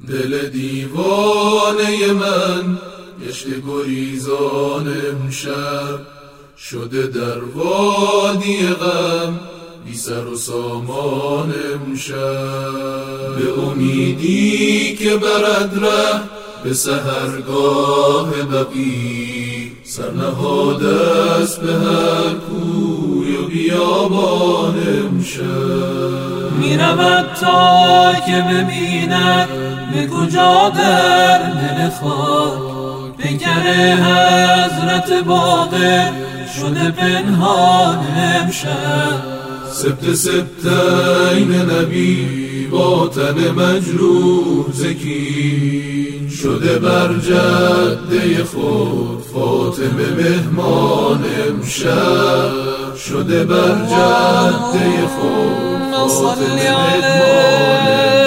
دل دیوانه من گشت گریزان امشب، شده در وادی غم بی سر و سامان امشب. به امیدی که برد ره به سحرگاه بقی، سر نهاده است به هر کوی و بیابان امشب. میرود تا که ببیند به کجا در دل خاک، پیکر حضرت باقر شده پنهان امشب. سبت سبتین نبی با تن مجروح زکی، شده بر جده خود فاطمه مهمان امشب. شده بر جده خود فاطمه مهمان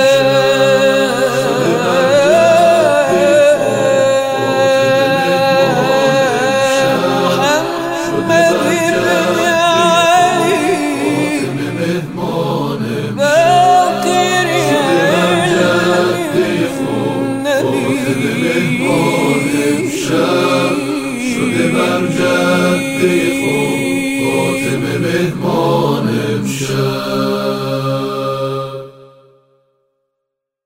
شده بر جده خود فاطمه مهمان امشب.